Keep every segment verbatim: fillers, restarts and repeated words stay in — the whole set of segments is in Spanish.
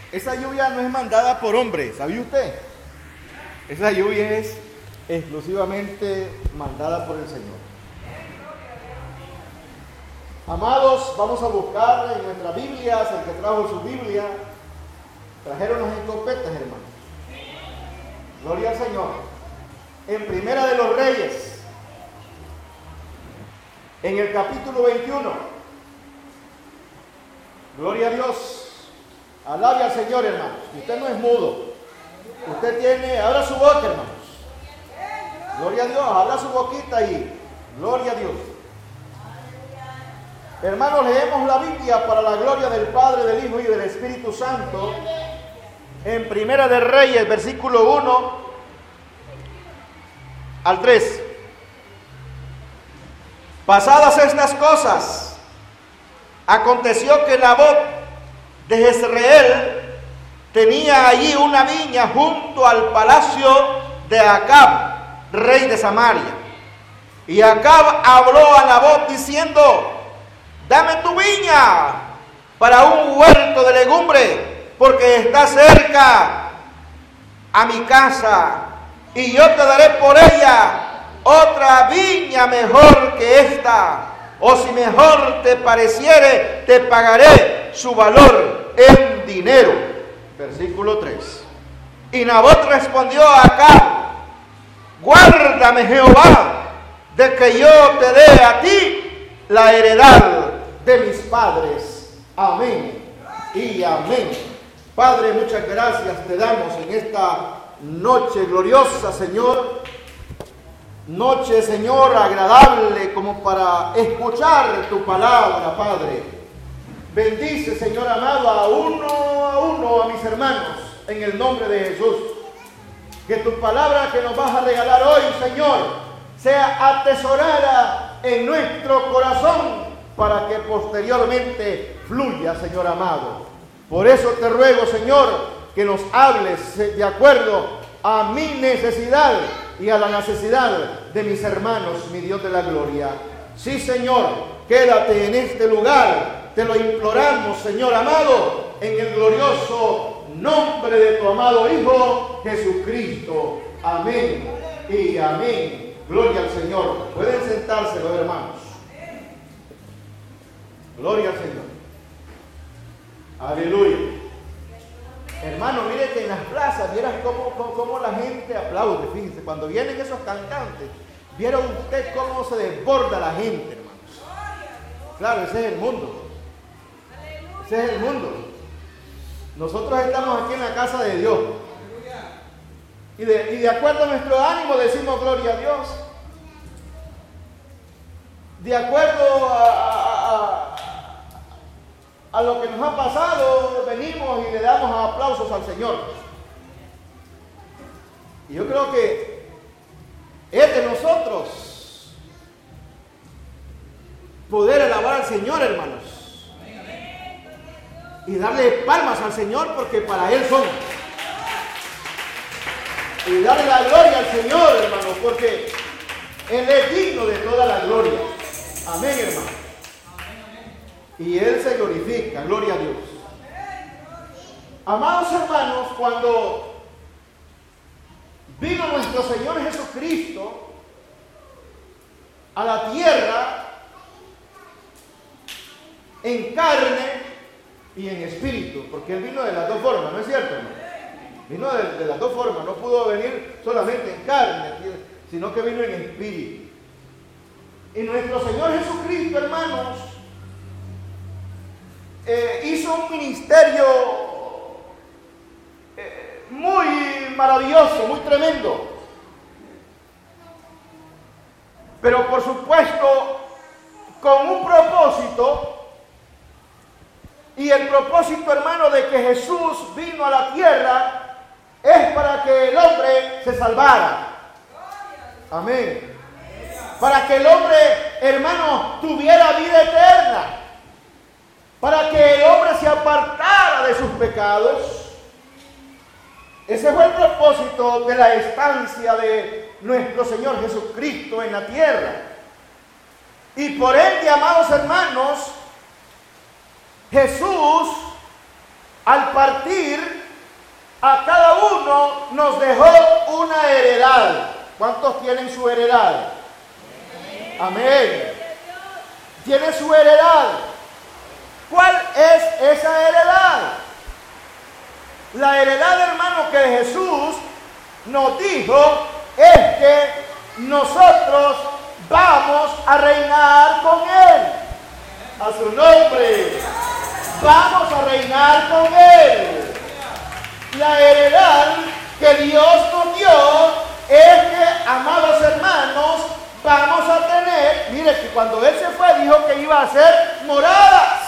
esa lluvia no es mandada por hombres, ¿sabía usted? Esa lluvia es exclusivamente mandada por el Señor. Amados, vamos a buscar en nuestras Biblias, el que trajo su Biblia, trajeron las escopetas, hermanos. Gloria al Señor. En Primera de los Reyes, en el capítulo veintiuno. Gloria a Dios. Alabe al Señor, hermanos. Usted no es mudo. Usted tiene, abra su boca, hermanos. Gloria a Dios, abra su boquita y gloria a Dios. Hermanos, leemos la Biblia para la gloria del Padre, del Hijo y del Espíritu Santo. En Primera de Reyes, versículo uno al tres. Pasadas estas cosas, aconteció que Nabot de Jezreel tenía allí una viña junto al palacio de Acab, rey de Samaria. Y Acab habló a Nabot diciendo: dame tu viña para un huerto de legumbre, porque está cerca a mi casa, y yo te daré por ella otra viña mejor que esta, o si mejor te pareciere, te pagaré su valor en dinero. Versículo tres. Y Nabot respondió a Acab: guárdame Jehová de que yo te dé a ti la heredad de mis padres. Amén y amén. Padre, muchas gracias te damos en esta noche gloriosa, Señor. Noche, Señor, agradable como para escuchar tu palabra, Padre. Bendice, Señor amado, a uno a uno a mis hermanos, en el nombre de Jesús. Que tu palabra que nos vas a regalar hoy, Señor, sea atesorada en nuestro corazón para que posteriormente fluya, Señor amado. Por eso te ruego, Señor, que nos hables de acuerdo a mi necesidad y a la necesidad de mis hermanos, mi Dios de la gloria. Sí, Señor, quédate en este lugar. Te lo imploramos, Señor amado, en el glorioso nombre de tu amado Hijo Jesucristo. Amén y amén. Gloria al Señor. Pueden sentarse los hermanos. Gloria al Señor. Aleluya. Hermano, mire que en las plazas, vieras cómo, cómo, cómo la gente aplaude. Fíjense, cuando vienen esos cantantes, vieron usted cómo se desborda la gente, hermanos. Claro, ese es el mundo. Ese es el mundo. Nosotros estamos aquí en la casa de Dios. Y de, y de acuerdo a nuestro ánimo decimos gloria a Dios. De acuerdo a, a, a, a lo que nos ha pasado, venimos y le damos aplausos al Señor. Y yo creo que es de nosotros poder alabar al Señor, hermanos. Y darle palmas al Señor, porque para Él son. Y darle la gloria al Señor, hermanos, porque Él es digno de toda la gloria. Amén, hermano. Y Él se glorifica, gloria a Dios. Amados hermanos, cuando vino nuestro Señor Jesucristo a la tierra en carne y en espíritu, porque Él vino de las dos formas, ¿no es cierto, hermano? Vino de, de las dos formas, no pudo venir solamente en carne, sino que vino en espíritu. Y nuestro Señor Jesucristo, hermanos, eh, hizo un ministerio eh, muy maravilloso, muy tremendo. Pero por supuesto, con un propósito. Y el propósito, hermano, de que Jesús vino a la tierra es para que el hombre se salvara. Amén. Para que el hombre, hermano, tuviera vida eterna. Para que el hombre se apartara de sus pecados. Ese fue el propósito de la estancia de nuestro Señor Jesucristo en la tierra. Y por ende, amados hermanos, Jesús al partir, a cada uno nos dejó una heredad. ¿Cuántos tienen su heredad? Amén. Tiene su heredad. ¿Cuál es esa heredad? La heredad, hermano, que Jesús nos dijo es que nosotros vamos a reinar con Él. A su nombre. Vamos a reinar con Él. La heredad que Dios nos dio es que, amados hermanos, vamos a tener, mire que cuando Él se fue dijo que iba a hacer moradas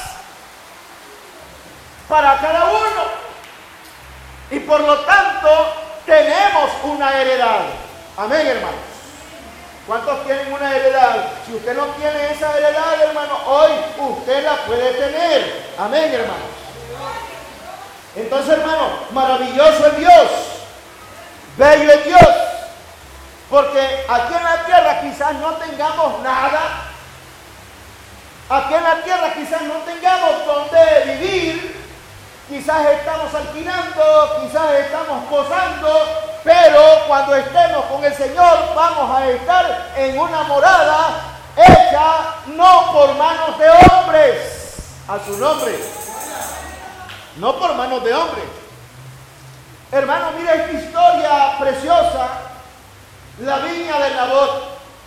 para cada uno. Y por lo tanto, tenemos una heredad. Amén, hermanos. ¿Cuántos tienen una heredad? Si usted no tiene esa heredad, hermano, hoy usted la puede tener. Amén, hermanos. Entonces, hermano, maravilloso es Dios. Bello es Dios. Porque aquí en la tierra quizás no tengamos nada. Aquí en la tierra quizás no tengamos donde vivir. Quizás estamos alquilando, quizás estamos posando, pero cuando estemos con el Señor vamos a estar en una morada hecha no por manos de hombres, a su nombre, no por manos de hombres. Hermano, mira esta historia preciosa, la viña de Nabot.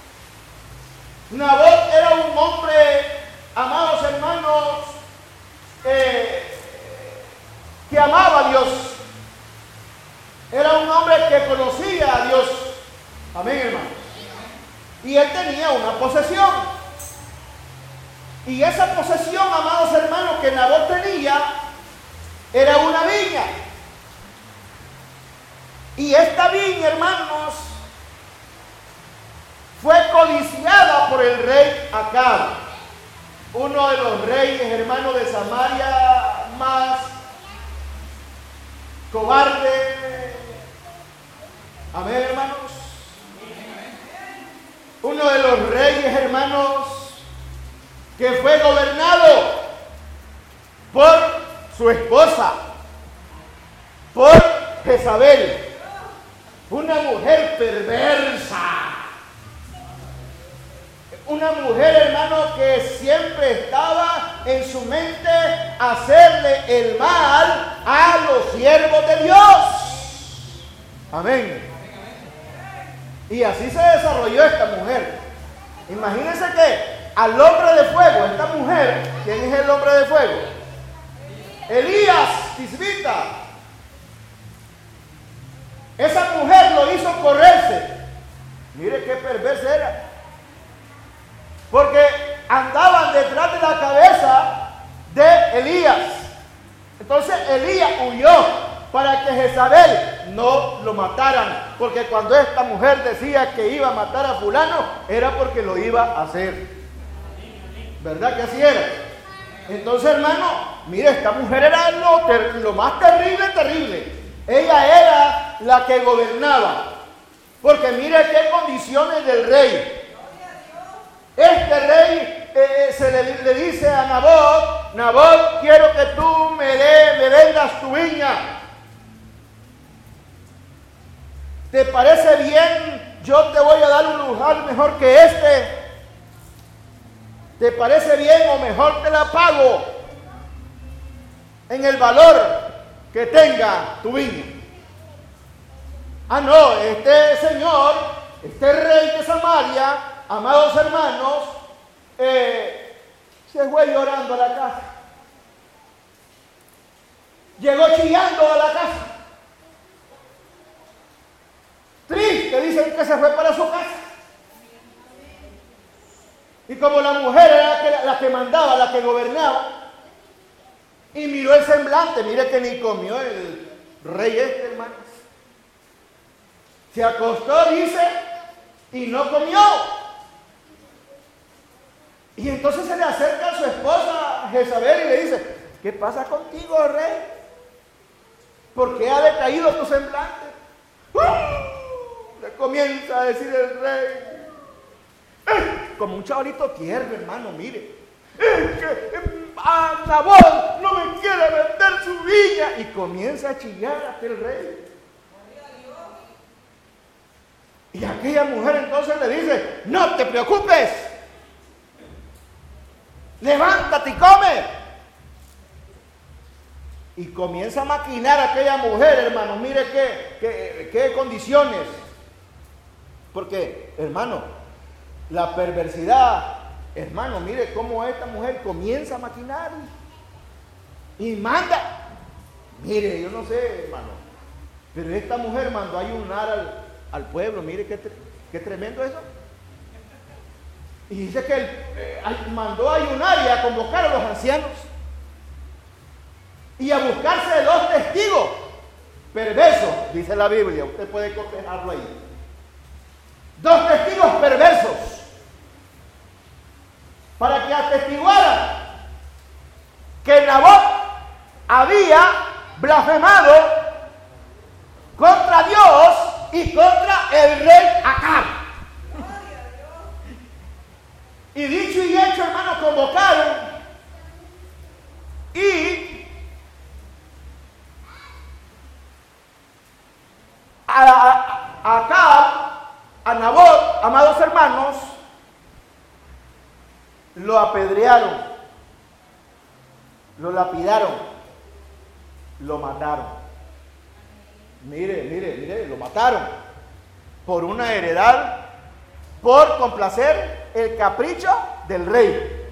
Nabot era un hombre, amados hermanos, eh, que amaba a Dios. Era un hombre que conocía a Dios. Amén, hermanos. Y él tenía una posesión. Y esa posesión, amados hermanos, que Nabot tenía, era una viña. Y esta viña, hermanos, fue codiciada por el rey Acab, uno de los reyes, hermanos, de Samaria más cobarde. Amén, hermanos. Uno de los reyes, hermanos, que fue gobernado por su esposa, por Jezabel, una mujer perversa, una mujer, hermano, que siempre estaba en su mente hacerle el mal a los siervos de Dios. Amén. Y así se desarrolló esta mujer. Imagínense que al hombre de fuego, esta mujer, ¿quién es el hombre de fuego? Elías, Tisbita. Esa mujer lo hizo correrse. Mire qué perversa era. Porque andaban detrás de la cabeza de Elías. Entonces Elías huyó para que Jezabel no lo mataran. Porque cuando esta mujer decía que iba a matar a fulano, era porque lo iba a hacer. ¿Verdad que así era? Entonces, hermano, mire, esta mujer era lo, ter- lo más terrible, terrible. Ella era la que gobernaba. Porque mire qué condiciones del rey. Este rey eh, se le, le dice a Nabot: Nabot, quiero que tú me, de, me vendas tu viña. ¿Te parece bien? Yo te voy a dar un lugar mejor que este. ¿Te parece bien o mejor te la pago en el valor que tenga tu viña? Ah, no, este señor, este rey de Samaria, amados hermanos, eh, se fue llorando a la casa. Llegó chillando a la casa. Triste, dicen que se fue para su casa. Y como la mujer era la que, la que mandaba, la que gobernaba, y miró el semblante, mire que ni comió el rey este, hermanos. Se acostó, dice, y no comió. Y entonces se le acerca a su esposa Jezabel y le dice: ¿qué pasa contigo, rey? ¿Por qué ha decaído tu semblante? ¡Uh! Le comienza a decir el rey, ¡eh! Como un chavalito tierno, hermano, mire. Es que a Nabot no me quiere vender su viña. Y comienza a chillar hasta el rey. Y aquella mujer entonces le dice, no te preocupes, levántate y come. Y comienza a maquinar a aquella mujer, hermano. Mire qué, qué, qué condiciones. Porque, hermano, la perversidad, hermano, mire cómo esta mujer comienza a maquinar y manda. Mire, yo no sé, hermano, pero esta mujer mandó a ayunar al, al pueblo. Mire qué, qué tremendo eso. Y dice que él eh, mandó a ayunar y a convocar a los ancianos y a buscarse dos testigos perversos, dice la Biblia. Usted puede cotejarlo ahí. Dos testigos perversos para que atestiguaran que Nabot había blasfemado contra Dios y contra el rey Acab. Y dicho y hecho, hermano, convocaron y a, a, a Acab, a Nabot, amados hermanos, lo apedrearon, lo lapidaron, lo mataron. Mire, mire, mire, lo mataron por una heredad, por complacer el capricho del rey.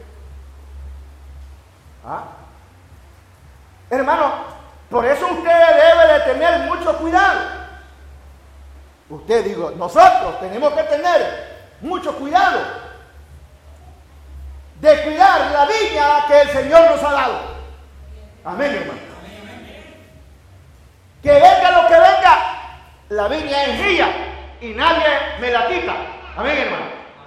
¿Ah? Hermano, por eso usted debe de tener mucho cuidado. Usted, digo, nosotros tenemos que tener mucho cuidado de cuidar la viña que el Señor nos ha dado. Amén, hermano. Que venga lo que venga, la viña es mía y nadie me la quita. Amén, hermano.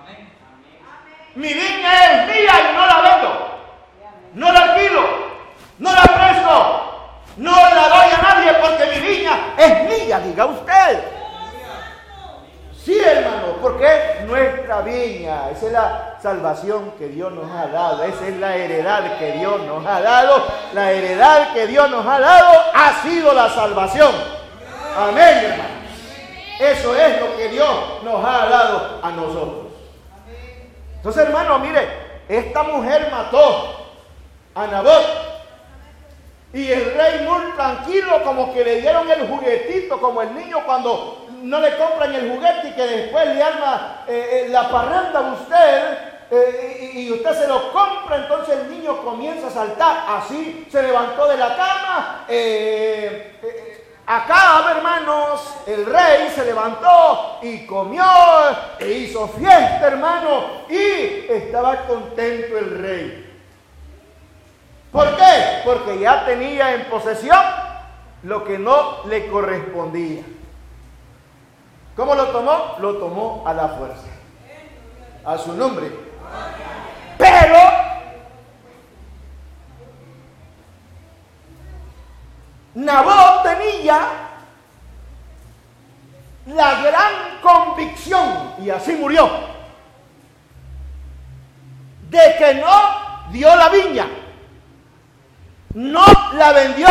Mi viña es mía y no la vendo, no la alquilo, no la presto, no la doy a nadie porque mi viña es mía, diga usted. Sí, hermano, porque es nuestra viña. Esa es la salvación que Dios nos ha dado. Esa es la heredad que Dios nos ha dado. La heredad que Dios nos ha dado ha sido la salvación. Amén, hermano. Eso es lo que Dios nos ha dado a nosotros. Entonces, hermano, mire, esta mujer mató a Nabot. Y el rey muy tranquilo, como que le dieron el juguetito, como el niño cuando no le compran el juguete y que después le arma eh, eh, la parranda a usted eh, y, y usted se lo compra, entonces el niño comienza a saltar. Así se levantó de la cama. Eh, eh, acá, hermanos, el rey se levantó y comió e hizo fiesta, hermano, y estaba contento el rey. ¿Por qué? Porque ya tenía en posesión lo que no le correspondía. ¿Cómo lo tomó? Lo tomó a la fuerza. A su nombre. Pero Nabot tenía la gran convicción, y así murió, de que no dio la viña, no la vendió,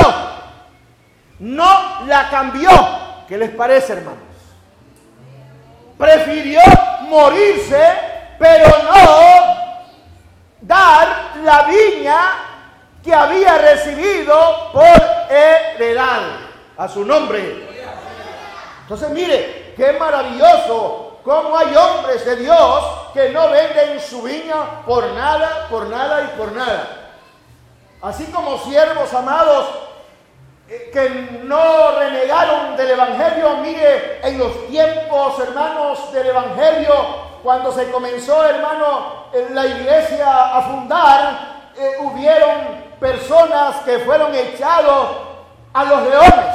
no la cambió. ¿Qué les parece, hermanos? Prefirió morirse, pero no dar la viña que había recibido por heredad. A su nombre. Entonces, mire, qué maravilloso cómo hay hombres de Dios que no venden su viña por nada, por nada y por nada. Así como siervos amados eh, que no renegaron del Evangelio. Mire, en los tiempos, hermanos, del Evangelio, cuando se comenzó, hermano, en la iglesia a fundar, eh, hubieron personas que fueron echados a los leones.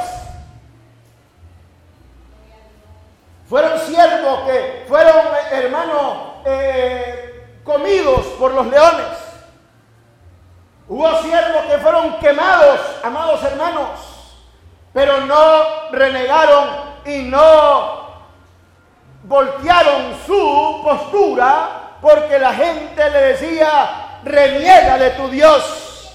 Fueron siervos que fueron, hermano, eh, comidos por los leones. Hubo siervos que fueron quemados, amados hermanos, pero no renegaron y no voltearon su postura, porque la gente le decía: reniega de tu Dios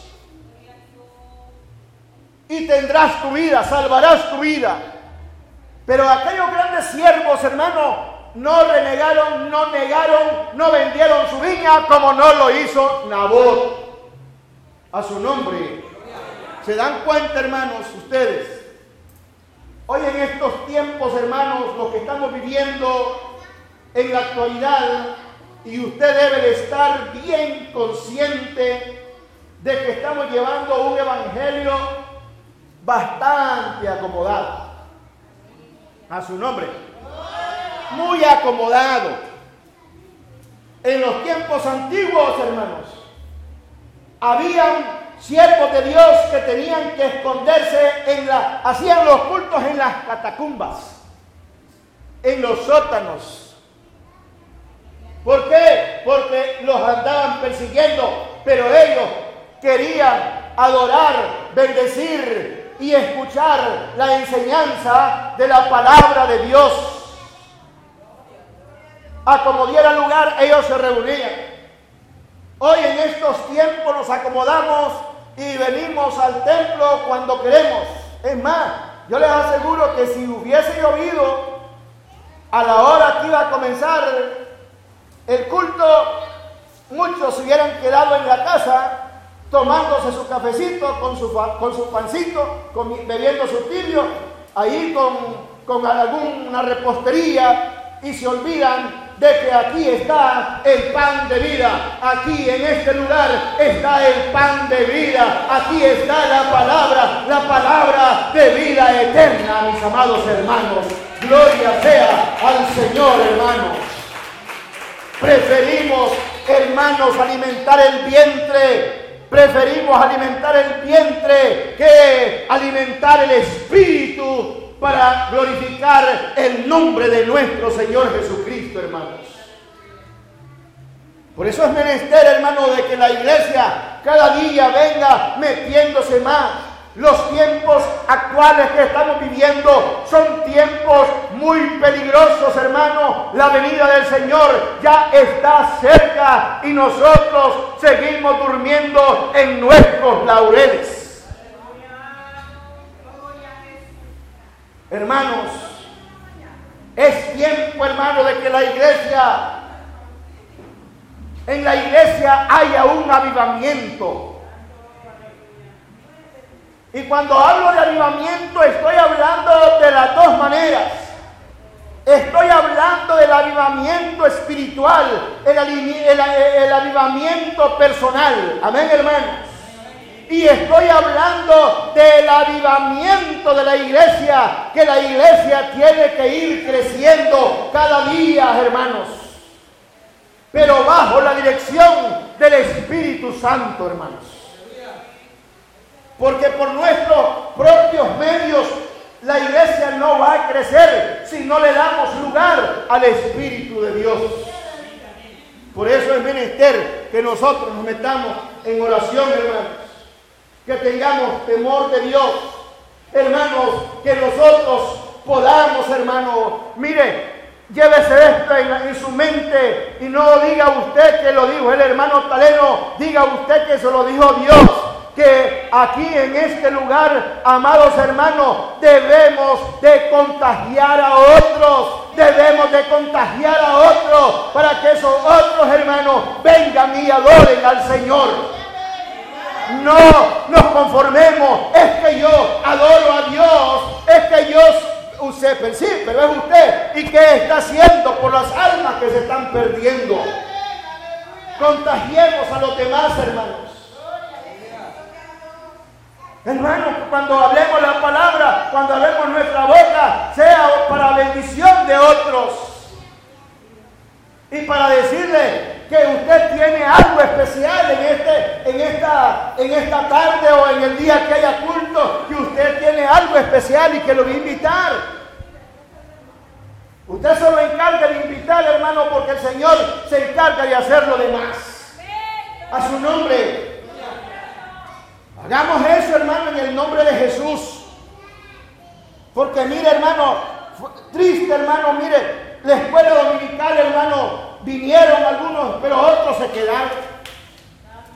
y tendrás tu vida, salvarás tu vida. Pero aquellos grandes siervos, hermano, no renegaron, no negaron, no vendieron su viña como no lo hizo Nabot. A su nombre. ¿Se dan cuenta, hermanos, ustedes? Hoy en estos tiempos, hermanos, lo que estamos viviendo en la actualidad, y usted debe de estar bien consciente de que estamos llevando un evangelio bastante acomodado. A su nombre. Muy acomodado. En los tiempos antiguos, hermanos, habían siervos de Dios que tenían que esconderse en la, hacían los cultos en las catacumbas, en los sótanos. ¿Por qué? Porque los andaban persiguiendo, pero ellos querían adorar, bendecir y escuchar la enseñanza de la palabra de Dios. A como diera lugar, ellos se reunían. Hoy en estos tiempos nos acomodamos y venimos al templo cuando queremos. Es más, yo les aseguro que si hubiese llovido a la hora que iba a comenzar el culto, muchos se hubieran quedado en la casa tomándose su cafecito con su, con su pancito, con, bebiendo su tibio, ahí con, con alguna repostería, y se olvidan de que aquí está el pan de vida. Aquí en este lugar está el pan de vida. Aquí está la palabra, la palabra de vida eterna, mis amados hermanos. Gloria sea al Señor, hermanos. Preferimos, hermanos, alimentar el vientre. Preferimos alimentar el vientre que alimentar el espíritu para glorificar el nombre de nuestro Señor Jesucristo, hermanos. Por eso es menester, hermano, de que la iglesia cada día venga metiéndose más. Los tiempos actuales que estamos viviendo son tiempos muy peligrosos, hermano. La venida del Señor ya está cerca y nosotros seguimos durmiendo en nuestros laureles. Hermanos, es tiempo, hermano, de que la iglesia, en la iglesia haya un avivamiento. Y cuando hablo de avivamiento, estoy hablando de las dos maneras. Estoy hablando del avivamiento espiritual, el, el, el avivamiento personal. Amén, hermanos. Y estoy hablando del avivamiento de la iglesia, que la iglesia tiene que ir creciendo cada día, hermanos. Pero bajo la dirección del Espíritu Santo, hermanos. Porque por nuestros propios medios la iglesia no va a crecer si no le damos lugar al Espíritu de Dios. Por eso es menester que nosotros nos metamos en oración, hermanos. Que tengamos temor de Dios, hermanos, que nosotros podamos, hermano, mire, llévese esto en, en su mente y no diga usted que lo dijo el hermano Taleno, diga usted que se lo dijo Dios, que aquí en este lugar, amados hermanos, debemos de contagiar a otros, debemos de contagiar a otros, para que esos otros hermanos vengan y adoren al Señor. No nos conformemos, es que yo adoro a Dios, es que yo, usted, sí, pero es usted, ¿y qué está haciendo por las almas que se están perdiendo? Contagiemos a los demás, hermanos. Hermanos, cuando hablemos la palabra, cuando hablemos nuestra boca, sea para bendición de otros. Y para decirle que usted tiene algo especial en, este, en, esta, en esta tarde o en el día que haya culto, que usted tiene algo especial y que lo va a invitar. Usted solo encarga de invitar, hermano, porque el Señor se encarga de hacer lo demás. A su nombre. Hagamos eso, hermano, en el nombre de Jesús. Porque mire, hermano, triste, hermano, mire, la escuela dominical, hermano, vinieron algunos, pero otros se quedaron.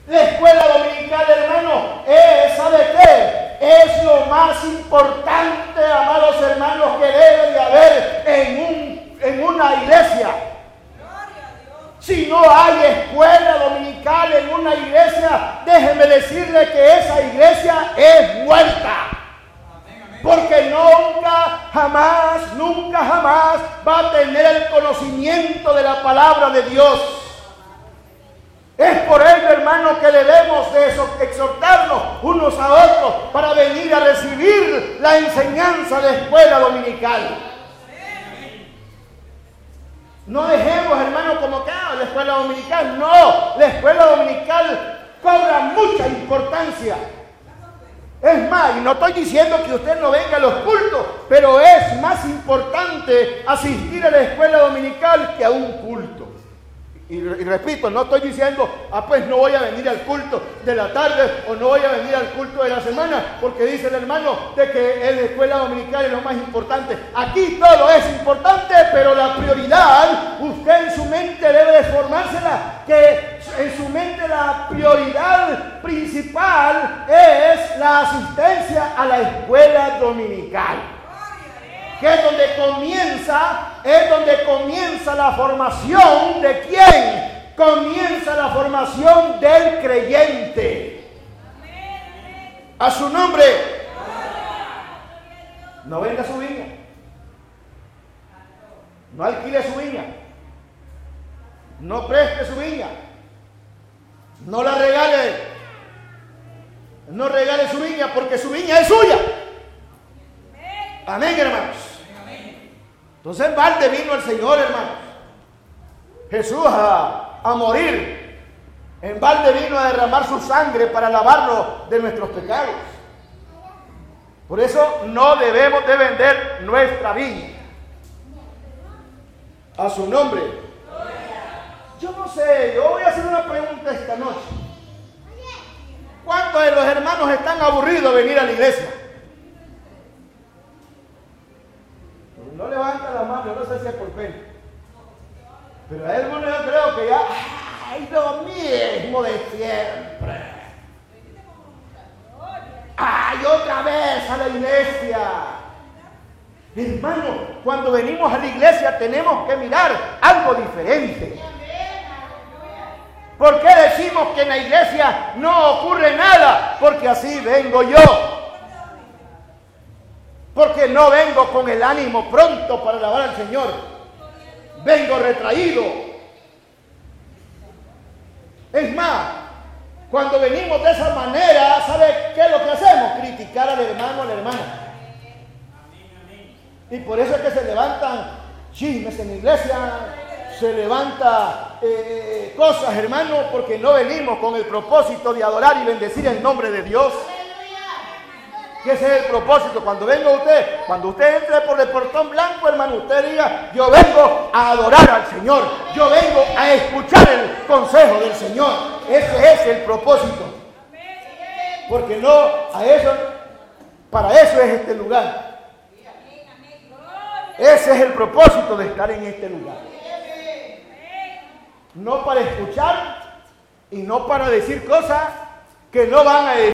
La escuela dominical, hermano, es, ¿sabe qué? Es lo más importante, amados hermanos, que debe de haber en, un, en una iglesia. Si no hay escuela dominical en una iglesia, déjeme decirle que esa iglesia es muerta. Porque nunca, jamás, nunca, jamás va a tener el conocimiento de la palabra de Dios. Es por ello, hermano, que debemos de exhortarnos unos a otros para venir a recibir la enseñanza de escuela dominical. No dejemos, hermano, como que ah, la escuela dominical. No, la escuela dominical cobra mucha importancia. Es más, y no estoy diciendo que usted no venga a los cultos, pero es más importante asistir a la escuela dominical que a un culto. Y, y repito, no estoy diciendo, ah, pues no voy a venir al culto de la tarde o no voy a venir al culto de la semana, porque dice el hermano de que la escuela dominical es lo más importante. Aquí todo es importante, pero la prioridad, usted en su mente debe de formársela, que en su mente la prioridad principal es la asistencia a la escuela dominical. Que es donde comienza, es donde comienza la formación de quién, comienza la formación del creyente. A su nombre. No venda su viña, no alquile su viña, no preste su viña, no la regale, no regale su viña, porque su viña es suya. Amén, hermanos. Entonces en balde vino el Señor, hermanos. Jesús a, a morir. En balde vino a derramar su sangre para lavarlo de nuestros pecados. Por eso no debemos de vender nuestra viña. A su nombre. Yo no sé, yo voy a hacer una pregunta esta noche. ¿Cuántos de los hermanos están aburridos de venir a la iglesia? No levanta la mano, no sé si es por pena. Pero hay algunos, yo creo que ya, ¡ay, lo mismo de siempre! ¡Ay, otra vez a la iglesia! Hermano, cuando venimos a la iglesia tenemos que mirar algo diferente. ¿Por qué decimos que en la iglesia no ocurre nada? Porque así vengo yo. Porque no vengo con el ánimo pronto para alabar al Señor. Vengo retraído. Es más, cuando venimos de esa manera, ¿sabe qué es lo que hacemos? Criticar al hermano o a la hermana. Y por eso es que se levantan chismes en la iglesia, se levanta eh, cosas, hermano, porque no venimos con el propósito de adorar y bendecir el nombre de Dios. Que ese es el propósito. Cuando venga usted, cuando usted entre por el portón blanco, hermano, usted diga, yo vengo a adorar al Señor, yo vengo a escuchar el consejo del Señor. Ese es el propósito. Porque no, a eso, para eso es este lugar. Ese es el propósito de estar en este lugar. No para escuchar y no para decir cosas que no van a decir.